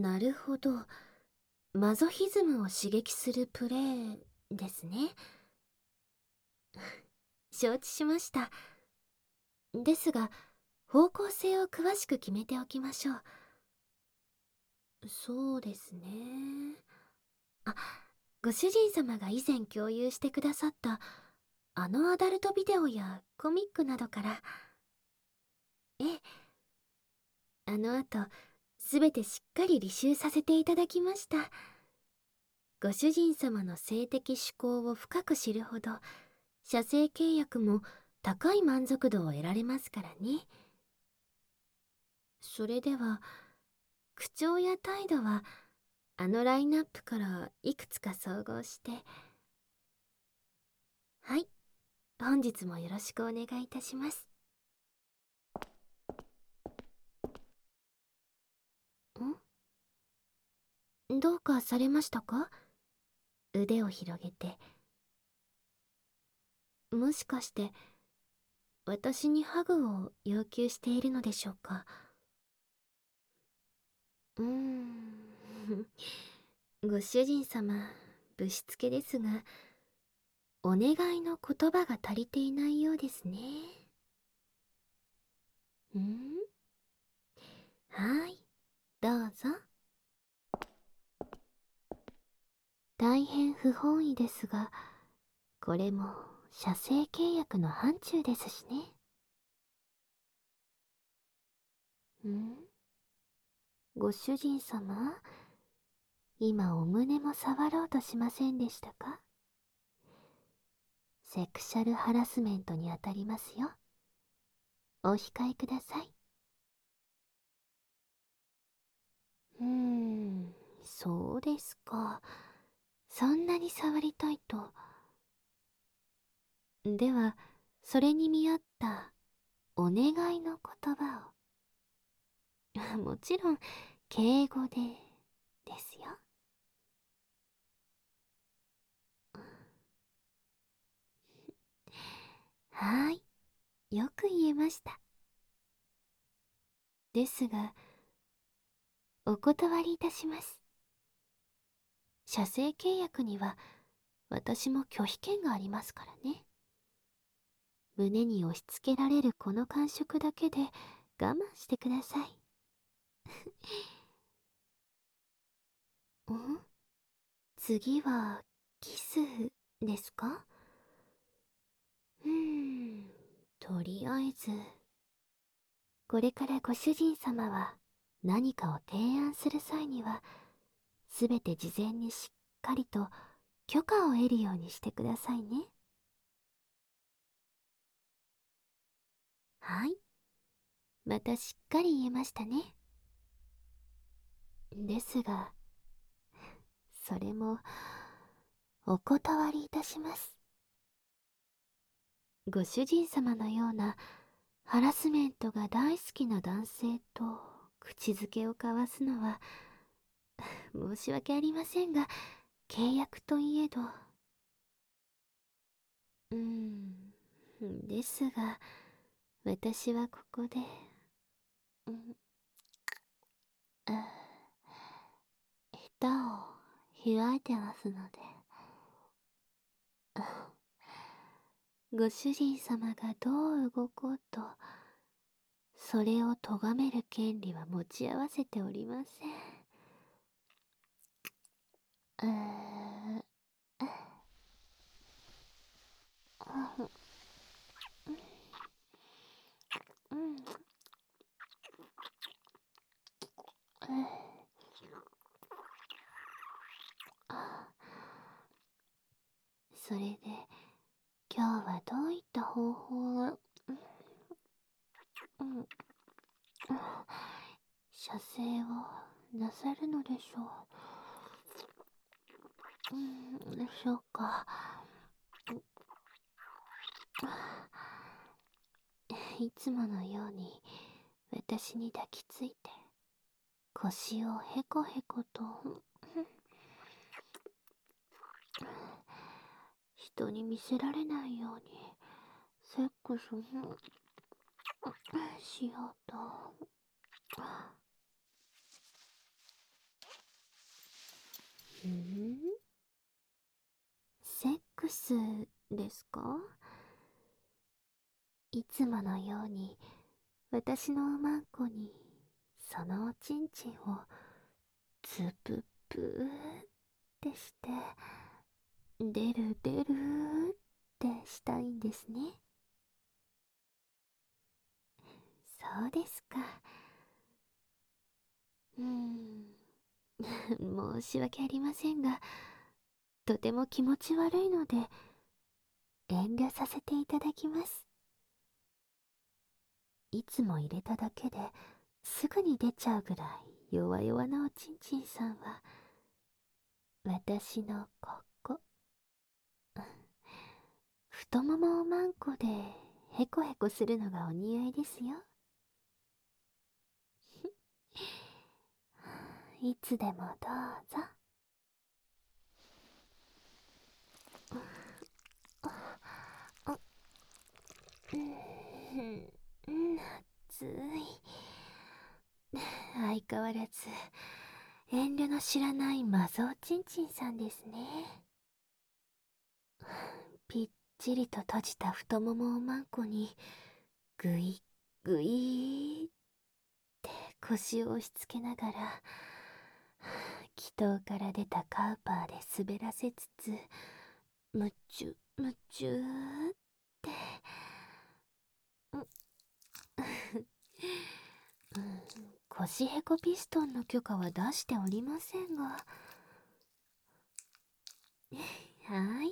なるほど。マゾヒズムを刺激するプレイですね。承知しました。ですが、方向性を詳しく決めておきましょう。そうですね。あ、ご主人様が以前共有してくださったあのアダルトビデオやコミックなどから。ええ、あの後、すべてしっかり履修させていただきました。ご主人様の性的趣向を深く知るほど、社政契約も高い満足度を得られますからね。それでは、口調や態度は、あのラインナップからいくつか総合して。はい、本日もよろしくお願いいたします。どうかされましたか？腕を広げて。もしかして、私にハグを要求しているのでしょうか？うーん。ご主人様、ぶしつけですが、お願いの言葉が足りていないようですね。はい、どうぞ。大変不本意ですが、これも社政契約の範疇ですしね。ご主人様、今お胸も触ろうとしませんでしたか？セクシャルハラスメントにあたりますよ。お控えください。そうですか。そんなに触りたいと。では、それに見合ったお願いの言葉を。もちろん、敬語で、ですよ。はい、よく言えました。ですが、お断りいたします。社政契約には、私も拒否権がありますからね。胸に押し付けられるこの感触だけで我慢してください。次は、キスですか？とりあえず、これからご主人様は何かを提案する際には、すべて事前にしっかりと許可を得るようにしてくださいね。はい。またしっかり言えましたね。ですが、それも、お断りいたします。ご主人様のようなハラスメントが大好きな男性と口づけを交わすのは、申し訳ありませんが、契約といえど。ですが、私はここで、うん、舌を開いてますので、ご主人様がどう動こうと、それを咎める権利は持ち合わせておりません。それで、今日はどういった方法を、射精をなさるのでしょう。でしょうか。いつものように私に抱きついて腰をへこへこと人に見せられないようにセックスしようと。 スですか？いつものように私のおまんこにそのおちんちんをつぷぷーってして出る出るってしたいんですね。そうですか。申し訳ありませんが、とても気持ち悪いので遠慮させていただきます。いつも入れただけですぐに出ちゃうぐらい弱々なおちんちんさんは私のここ、太ももをまんこでヘコヘコするのがお似合いですよ。いつでもどうぞ。暑い。相変わらず遠慮の知らないマゾおちんちんさんですね。ぴっちりと閉じた太ももをまんこにぐいぐいって腰を押し付けながら気筒から出たカウパーで滑らせつつむちゅむちゅって、腰へこピストンの許可は出しておりませんが。はい、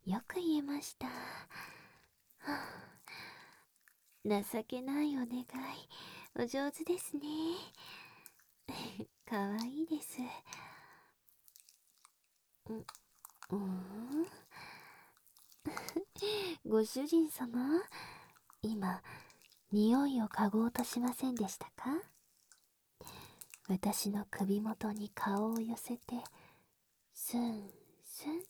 よく言えました。情けないお願い、お上手ですね。かわいいです。うん、ご主人様、今匂いを嗅ごうとしませんでしたか？私の首元に顔を寄せてスンスンって。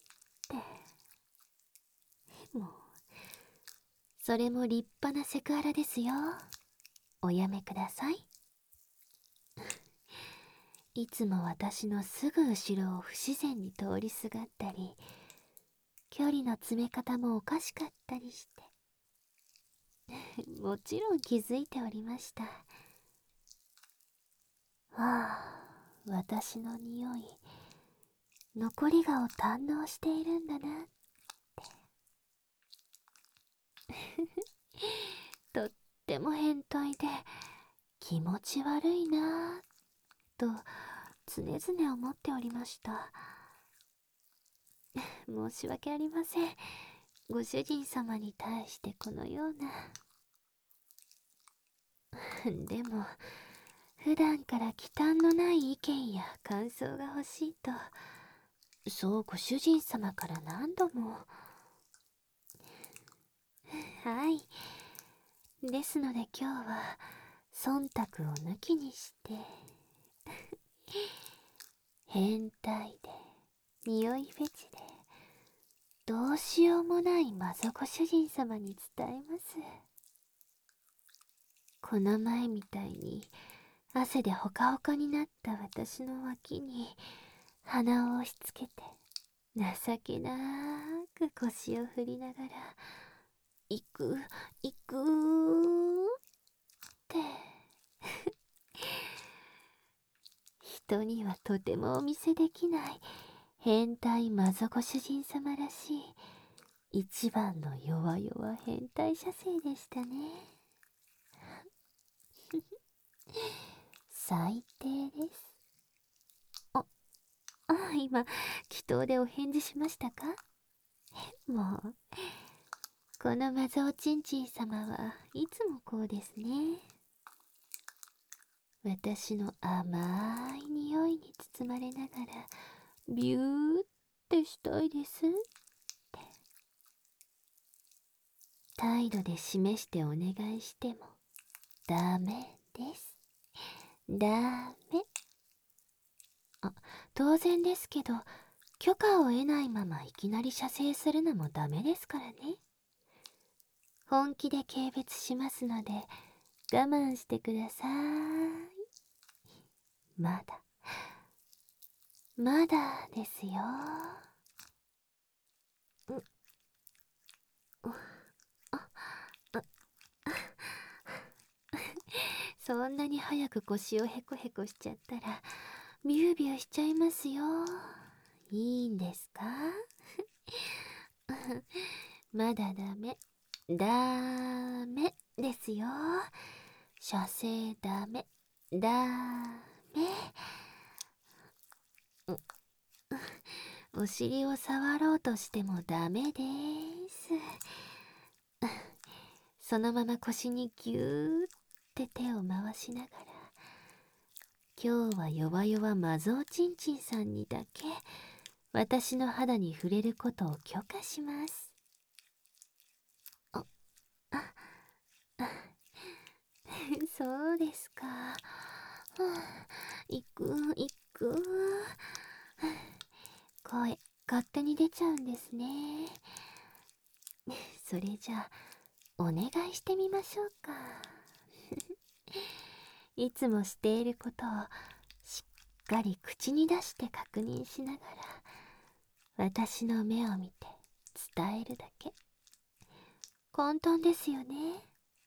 もうそれも立派なセクハラですよ。おやめください。いつも私のすぐ後ろを不自然に通りすがったり、距離の詰め方もおかしかったりしてもちろん気づいておりました。ああ、私の匂い、残り香を堪能しているんだなってとっても変態で気持ち悪いなぁと常々思っておりました。申し訳ありません。ご主人様に対してこのような。でも普段から忌憚のない意見や感想が欲しいと、そうご主人様から何度も。はい。ですので今日は忖度を抜きにして変態で匂いフェチでどうしようもないマゾご主人様に伝えます。この前みたいに汗でほかほかになった私の脇に鼻を押しつけて情けなく腰を振りながら行く行くって人にはとてもお見せできない変態マゾご主人様らしい一番の弱々変態射精でしたね。最低です。今祈祷でお返事しましたか？もうこのマゾおちんちん様はいつもこうですね。私の甘い匂いに包まれながらビューってしたいですって態度で示してお願いしてもダメです。ダメ。当然ですけど許可を得ないままいきなり射精するのもダメですからね。本気で軽蔑しますので我慢してください。まだまだですよ。 そんなに早く腰をヘコヘコしちゃったらビュービューしちゃいますよ。いいんですか？まだダメ。ダメですよ。射精ダメ。ダメ。お尻を触ろうとしてもダメです。そのまま腰にぎゅーって手を回しながら、今日は弱々マゾーチンチンさんにだけ私の肌に触れることを許可します。そうですか。行く行く。声勝手に出ちゃうんですね。それじゃあお願いしてみましょうか。いつもしていることをしっかり口に出して確認しながら、私の目を見て伝えるだけ。簡単ですよね。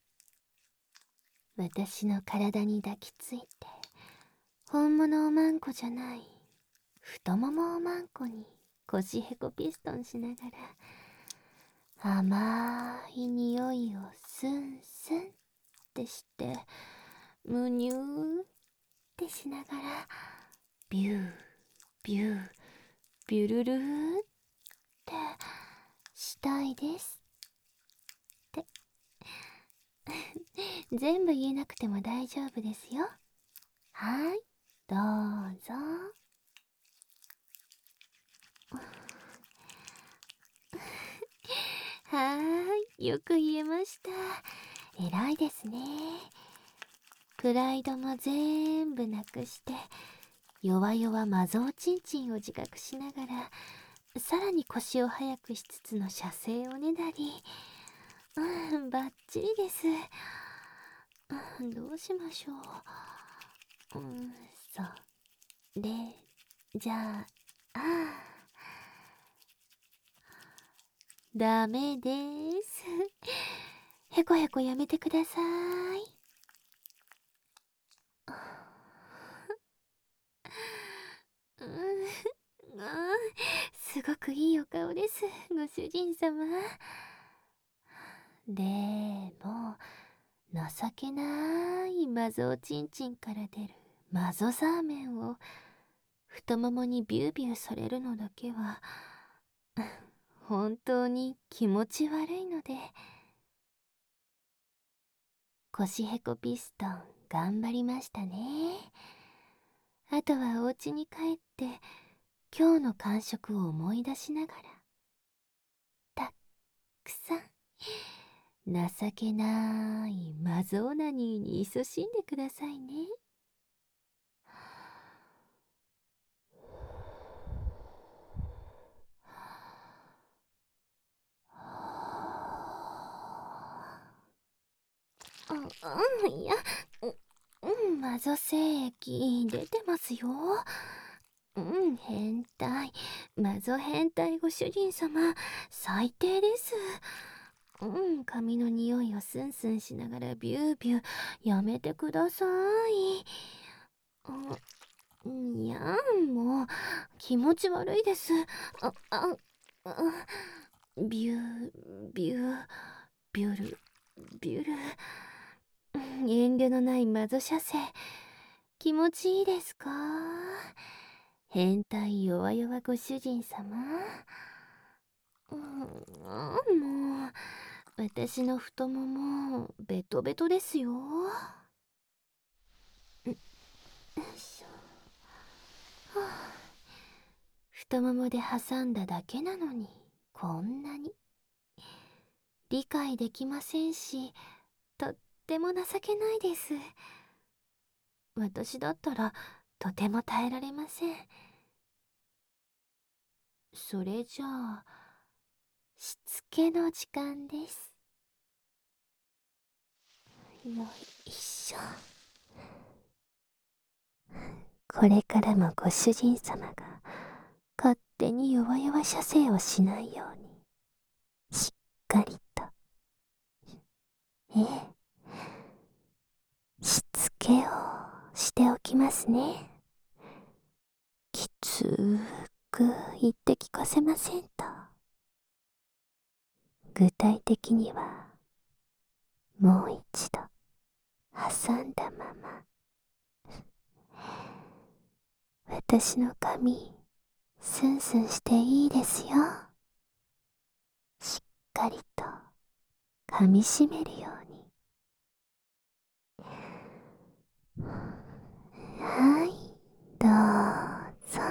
私の体に抱きついて、本物おまんこじゃない太ももおまんこに腰へこピストンしながら、甘い匂いをスンスンってしてむにゅーってしながら、ビュービュービュルルーってしたいですって全部言えなくても大丈夫ですよ。はい、どうぞ。はーい、よく言えました。偉いですね。プライドも全部なくして、弱々マゾーチンチンを自覚しながら、さらに腰を速くしつつの射精をねだり、バッチリです。どうしましょう。それじゃあ、ダメです。へこへこやめてください。すごくいいお顔です、ご主人様。でも、情けないマゾーチンチンから出るマゾザーメンを太ももにビュービューされるのだけは、本当に気持ち悪いので、腰へこピストン頑張りましたね。あとはお家に帰って今日の感触を思い出しながら、たくさん情けないマゾーナニーに勤しんでくださいね。いや、マゾ精液出てますよ。変態。マゾ変態ご主人様、最低です。髪の匂いをスンスンしながらビュービューやめてください。いやもう気持ち悪いです。あ、あ、あビュービュービュルビュル。遠慮のないマゾ射精、気持ちいいですか？変態弱々ご主人様。もう私の太ももベトベトですよ。太ももで挟んだだけなのにこんなに理解できませんし、とっても情けないです。私だったらとても耐えられません。それじゃあしつけの時間です。よいしょ。これからもご主人様が勝手に弱々射精をしないようにしっかりと、ええ、しつけをしておきますね。きつーく言って聞かせませんと。具体的には、もう一度挟んだまま、私の髪スンスンしていいですよ。しっかりと噛みしめるように。はい、どうぞ。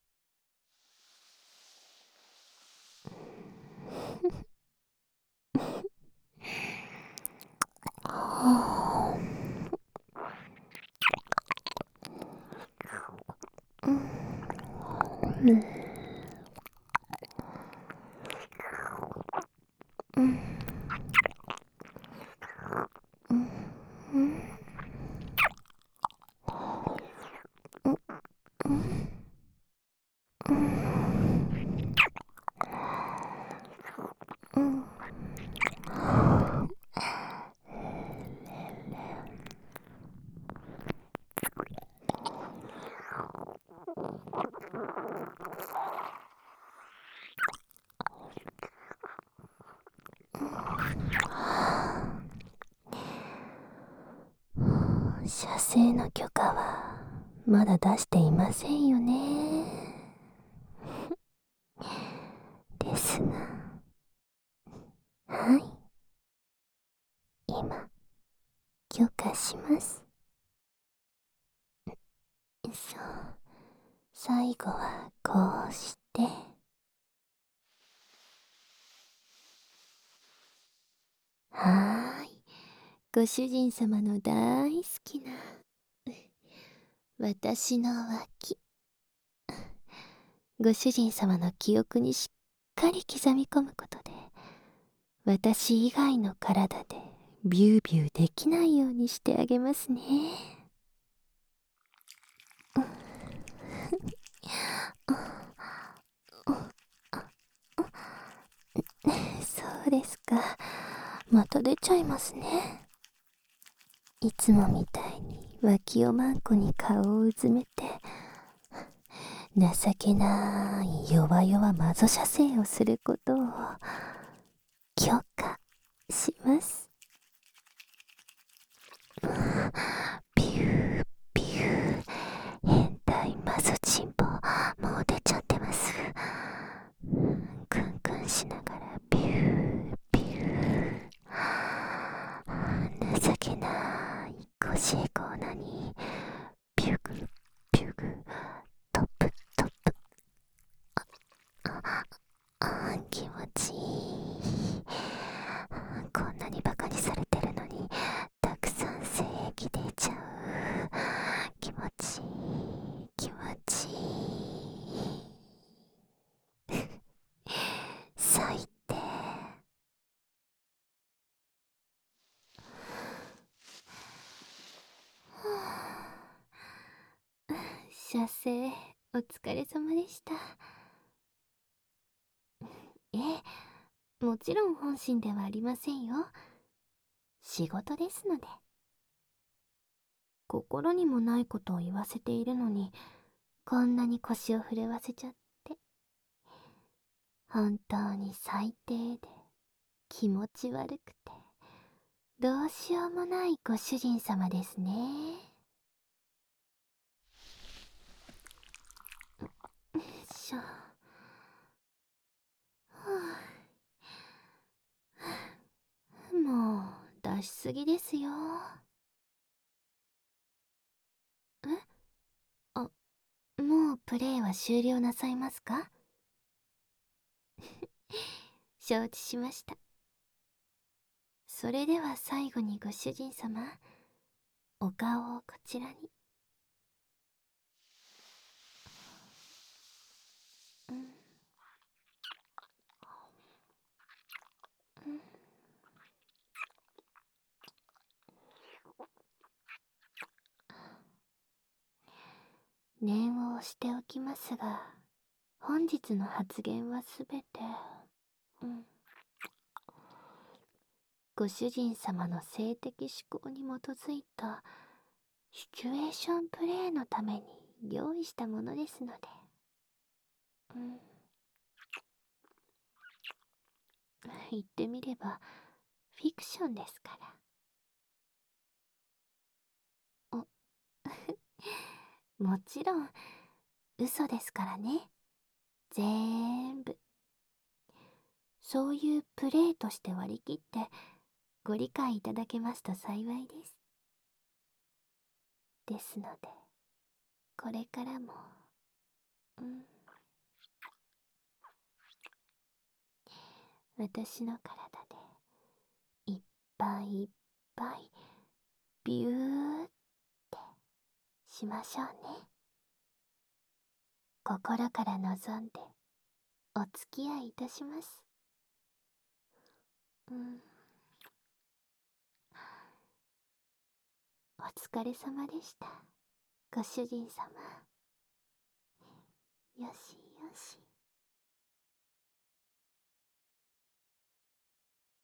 射精の許可はまだ出していませんよね。ですが、はい、今許可します。そう、最後はこうして、はーい、ご主人様の大好きな私の脇、ご主人様の記憶にしっかり刻み込むことで、私以外の体でビュービューできないようにしてあげますね。そうですか。また出ちゃいますね。いつもみたいに脇をマンコに顔をうずめて、情けない弱々マゾ射精をすることを許可します。ピューピュー、変態マゾチンポもう出ちゃってます。クンクンしながらピューピュー、情けないゴシエコーナにピュグピュグ、トップトップ、気持ちいい。こんなにバカにされてるのにたくさん精液出ちゃう。気持ちいい気持ちいい。最低。射精お疲れ様でした。ええ、もちろん本心ではありませんよ。仕事ですので。心にもないことを言わせているのに、こんなに腰を震わせちゃって。本当に最低で気持ち悪くてどうしようもないご主人様ですね。よいしょ。もう出しすぎですよ。え、あ、もうプレイは終了なさいますか？承知しました。それでは最後にご主人様、お顔をこちらに。うん、うん、念を押しておきますが、本日の発言はすべて、うん、ご主人様の性的思考に基づいたシチュエーションプレイのために用意したものですので。言ってみればフィクションですから。もちろん嘘ですからね。全部。そういうプレイとして割り切ってご理解いただけますと幸いです。ですので、これからも、私の体でいっぱいいっぱいビューってしましょうね。心から望んでお付き合いいたします。お疲れ様でした、ご主人様。よしよし。